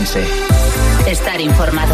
Ourense. Estar informado.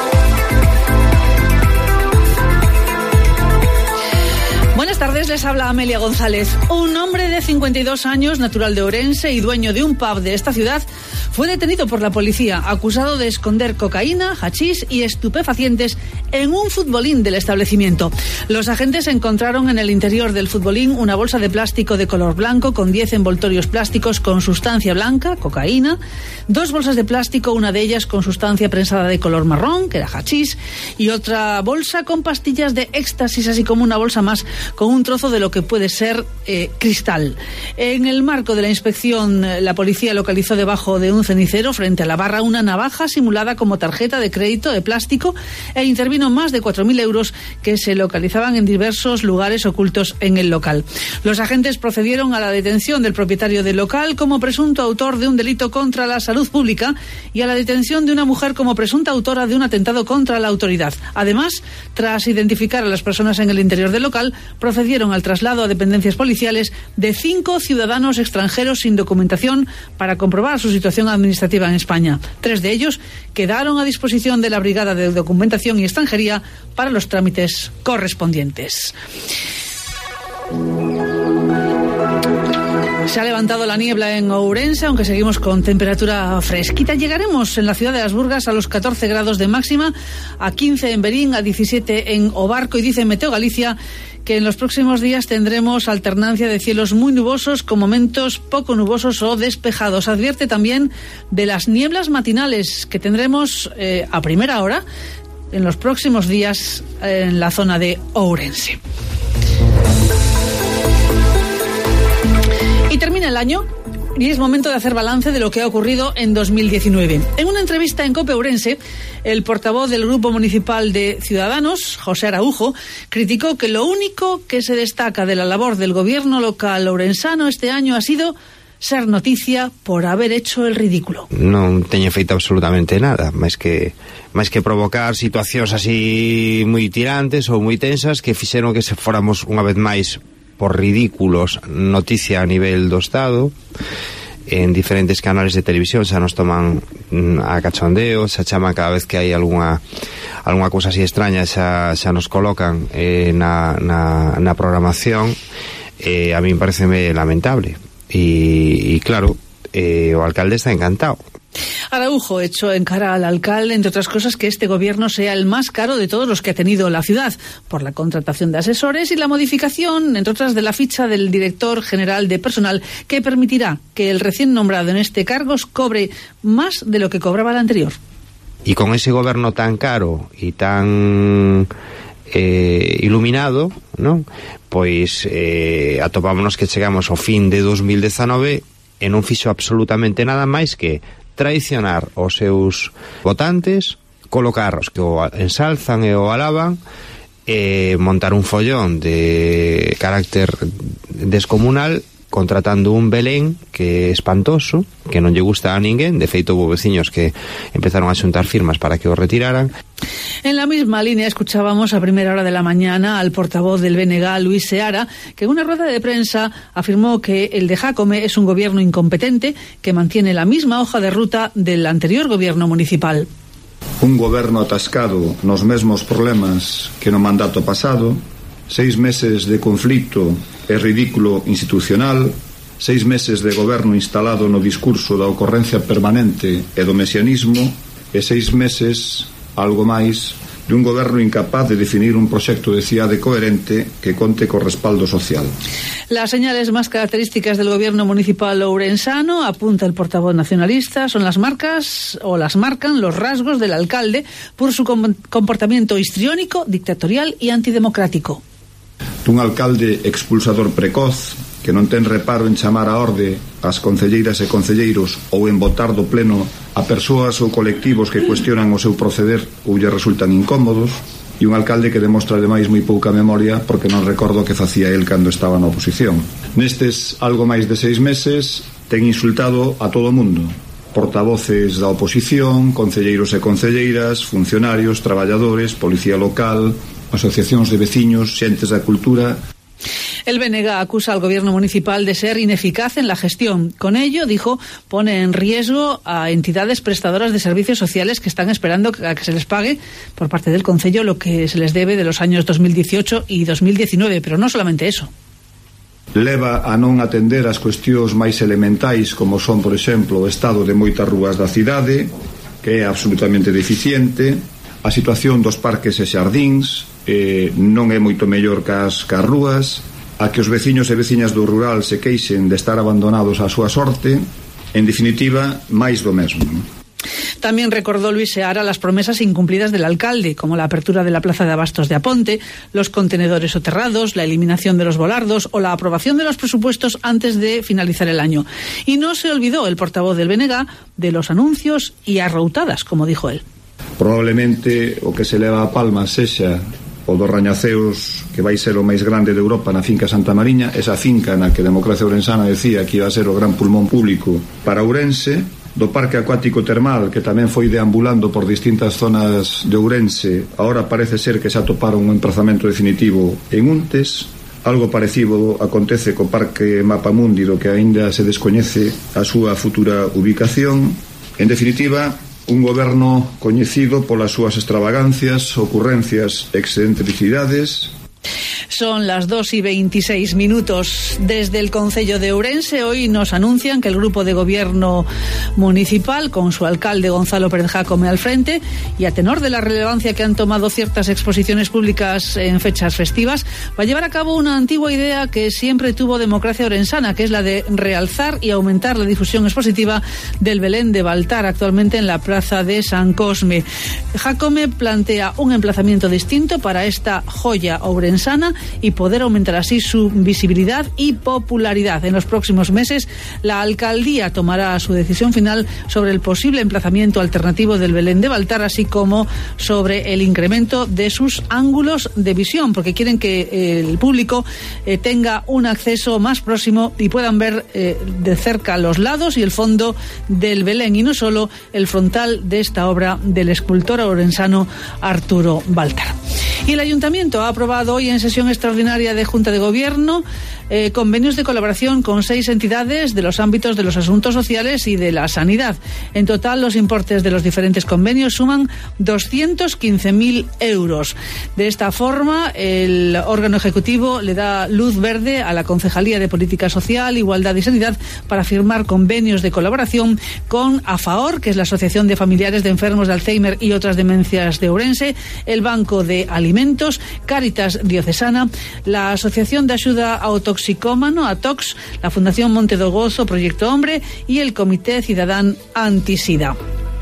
Buenas tardes, les habla Amelia González. Un hombre de 52 años, natural de Ourense y dueño de un pub de esta ciudad, fue detenido por la policía, acusado de esconder cocaína, hachís y estupefacientes en un futbolín del establecimiento. Los agentes encontraron en el interior del futbolín una bolsa de plástico de color blanco con 10 envoltorios plásticos con sustancia blanca, cocaína, 2 bolsas de plástico, una de ellas con sustancia prensada de color marrón, que era hachís, y otra bolsa con pastillas de éxtasis, así como una bolsa más con un trozo de lo que puede ser cristal. En el marco de la inspección, la policía localizó debajo de un cenicero, frente a la barra, una navaja simulada como tarjeta de crédito de plástico e intervino más de 4.000 euros que se localizaban en diversos lugares ocultos en el local. Los agentes procedieron a la detención del propietario del local como presunto autor de un delito contra la salud pública y a la detención de una mujer como presunta autora de un atentado contra la autoridad. Además, tras identificar a las personas en el interior del local, procedieron al traslado a dependencias policiales de 5 ciudadanos extranjeros sin documentación para comprobar su situación administrativa en España. 3 de ellos quedaron a disposición de la Brigada de Documentación y Extranjería para los trámites correspondientes. Se ha levantado la niebla en Ourense, aunque seguimos con temperatura fresquita. Llegaremos en la ciudad de Las Burgas a los 14 grados de máxima, a 15 en Berín, a 17 en Obarco, y dice Meteo Galicia que en los próximos días tendremos alternancia de cielos muy nubosos con momentos poco nubosos o despejados. Advierte también de las nieblas matinales que tendremos a primera hora en los próximos días en la zona de Ourense. Y termina el año y es momento de hacer balance de lo que ha ocurrido en 2019. En una entrevista en COPE Ourense, el portavoz del Grupo Municipal de Ciudadanos, José Araujo, criticó que lo único que se destaca de la labor del gobierno local ourensano este año ha sido ser noticia por haber hecho el ridículo. Non teño feito absolutamente nada, máis que provocar situacións así moi tirantes ou moi tensas que fixeron que se fóramos unha vez máis por ridículos noticia a nivel do Estado. En diferentes canales de televisión xa nos toman a cachondeo, xa chaman cada vez que hai algunha cousa así extraña, xa nos colocan na programación. A mí pareceme lamentable e claro, o alcalde está encantado. Araujo echó en cara al alcalde, entre otras cosas, que este gobierno sea el más caro de todos los que ha tenido la ciudad, por la contratación de asesores y la modificación, entre otras, de la ficha del director general de personal, que permitirá que el recién nombrado en este cargo cobre más de lo que cobraba el anterior. Y con ese gobierno tan caro y tan iluminado, ¿no? Pois atopámonos que chegamos ao fin de 2019 e non fixo absolutamente nada máis que traicionar os seus votantes, colocar os que o ensalzan e o alaban, montar un follón de carácter descomunal, contratando un Belén que é espantoso, que non lle gusta a ninguén. De feito, houve veciños que empezaron a xuntar firmas para que o retiraran. En la misma línea escuchábamos a primera hora de la mañana al portavoz del BNG, Luis Seara, que en una rueda de prensa afirmó que el de Jácome es un gobierno incompetente que mantiene la misma hoja de ruta del anterior gobierno municipal. Un goberno atascado nos mesmos problemas que no mandato pasado, 6 meses de conflito e ridículo institucional, 6 meses de goberno instalado no discurso da ocorrencia permanente e do mesianismo, e 6 meses, algo máis, de un goberno incapaz de definir un proxecto de cidade coherente que conte co respaldo social. Las señales más características del gobierno municipal ourensano, apunta el portavoz nacionalista, son las marcas, o las marcan los rasgos del alcalde por su comportamiento histriónico, dictatorial y antidemocrático. Un alcalde expulsador precoz que non ten reparo en chamar a orde ás concelleiras e concelleiros ou en votar do pleno a persoas ou colectivos que cuestionan o seu proceder ou lle resultan incómodos, e un alcalde que demostra ademais moi pouca memoria porque non recordo que facía el cando estaba na oposición. Nestes algo máis de 6 meses ten insultado a todo o mundo, portavoces da oposición, concelleiros e concelleiras, funcionarios, traballadores, policía local, asociacións de veciños, xentes da cultura. El BNG acusa al gobierno municipal de ser ineficaz en la gestión. Con ello, dijo, pone en riesgo a entidades prestadoras de servicios sociales que están esperando a que se les pague por parte del concello lo que se les debe de los años 2018 y 2019, pero no solamente eso. Leva a non atender as cuestións máis elementais como son, por exemplo, o estado de moitas rúas da cidade, que é absolutamente deficiente, a situación dos parques e xardíns non é moito mellor que as rúas, a que os veciños e veciñas do rural se queixen de estar abandonados á súa sorte, en definitiva, máis do mesmo. También recordó Luis Seara las promesas incumplidas del alcalde, como la apertura de la plaza de abastos de Aponte, los contenedores soterrados, la eliminación de los volardos o la aprobación de los presupuestos antes de finalizar el año. Y no se olvidó el portavoz del BNG de los anuncios y arroutadas, como dijo él. Probablemente o que se leva a palma sexa o dos rañaceos, que vai ser o máis grande de Europa na finca Santa Mariña, esa finca na que Democracia Ourensana decía que iba a ser o gran pulmón público para Ourense, do parque acuático termal, que tamén foi deambulando por distintas zonas de Ourense. Ahora parece ser que se atoparon un emprazamento definitivo en Untes. Algo parecido acontece co parque Mapamundi, do que aínda se descoñece a súa futura ubicación. En definitiva, un goberno coñecido polas súas extravagancias, ocurrencias, excentricidades. Son las 2:26. Desde el concello de Ourense hoy nos anuncian que el grupo de gobierno municipal, con su alcalde Gonzalo Pérez Jácome al frente, y a tenor de la relevancia que han tomado ciertas exposiciones públicas en fechas festivas, va a llevar a cabo una antigua idea que siempre tuvo Democracia Ourensana, que es la de realzar y aumentar la difusión expositiva del Belén de Baltar, actualmente en la plaza de San Cosme. Jácome plantea un emplazamiento distinto para esta joya ourensana y poder aumentar así su visibilidad y popularidad. En los próximos meses, la alcaldía tomará su decisión final sobre el posible emplazamiento alternativo del Belén de Baltar, así como sobre el incremento de sus ángulos de visión, porque quieren que el público tenga un acceso más próximo y puedan ver de cerca los lados y el fondo del Belén, y no solo el frontal de esta obra del escultor ourensano Arturo Baltar. Y el Ayuntamiento ha aprobado hoy en sesión extraordinaria de Junta de Gobierno convenios de colaboración con 6 entidades de los ámbitos de los asuntos sociales y de la sanidad. En total, los importes de los diferentes convenios suman 215.000 euros. De esta forma, el órgano ejecutivo le da luz verde a la Concejalía de Política Social, Igualdad y Sanidad para firmar convenios de colaboración con AFAOR, que es la Asociación de Familiares de Enfermos de Alzheimer y otras demencias de Ourense, el Banco de Alimentos, Cáritas Diocesana, la Asociación de Axuda ao Toxicómano, ATOX, la Fundación Monte do Gozo, Proyecto Hombre y el Comité Cidadán Antisida.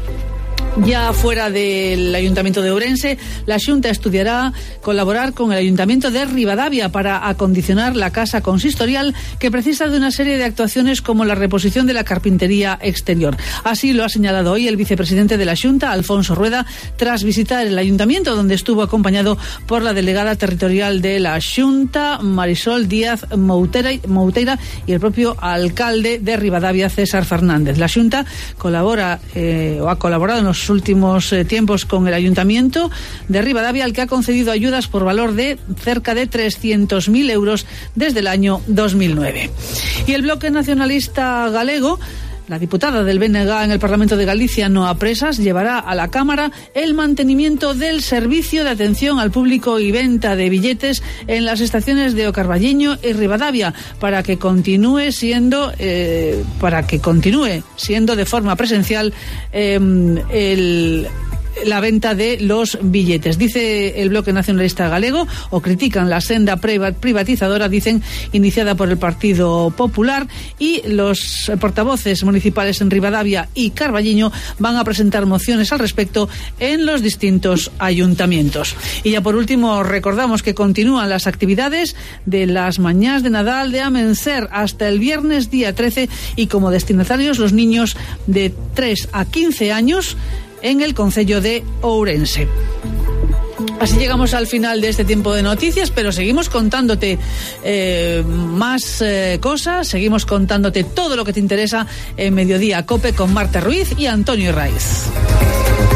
Ya fuera del Ayuntamiento de Ourense, la Xunta estudiará colaborar con el Ayuntamiento de Ribadavia para acondicionar la casa consistorial, que precisa de una serie de actuaciones como la reposición de la carpintería exterior. Así lo ha señalado hoy el vicepresidente de la Xunta, Alfonso Rueda, tras visitar el Ayuntamiento, donde estuvo acompañado por la delegada territorial de la Xunta, Marisol Díaz Mouteira, y el propio alcalde de Ribadavia, César Fernández. La Xunta colabora o ha colaborado en los últimos tiempos con el Ayuntamiento de Ribadavia, al que ha concedido ayudas por valor de cerca de 300.000 euros desde el año 2009. Y el Bloque Nacionalista Galego, la diputada del BNG en el Parlamento de Galicia, Noa Presas, llevará a la Cámara el mantenimiento del servicio de atención al público y venta de billetes en las estaciones de O Carballiño y Ribadavia, para que continúe siendo de forma presencial la venta de los billetes. Dice el Bloque Nacionalista Galego, o critican la senda privatizadora, dicen, iniciada por el Partido Popular, y los portavoces municipales en Ribadavia y Carballiño van a presentar mociones al respecto en los distintos ayuntamientos. Y ya por último, recordamos que continúan las actividades de las Mañás de Nadal de Amencer hasta el viernes día 13, y como destinatarios los niños de 3 a 15 años en el concello de Ourense. Así llegamos al final de este tiempo de noticias, pero seguimos contándote más cosas, seguimos contándote todo lo que te interesa en Mediodía Cope con Marta Ruiz y Antonio Raiz.